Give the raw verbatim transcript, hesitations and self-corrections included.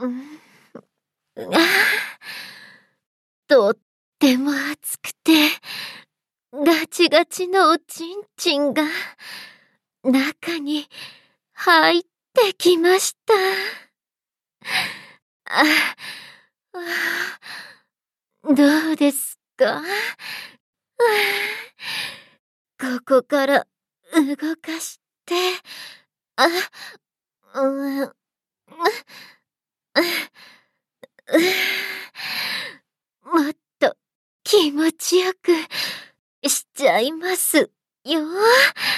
うん、ああ、とっても熱くて、ガチガチのおちんちんが、中に入ってきました。あ、ああ、どうですか？ああ、ここから動かして、あ、うーん、もっと気持ちよくしちゃいますよ。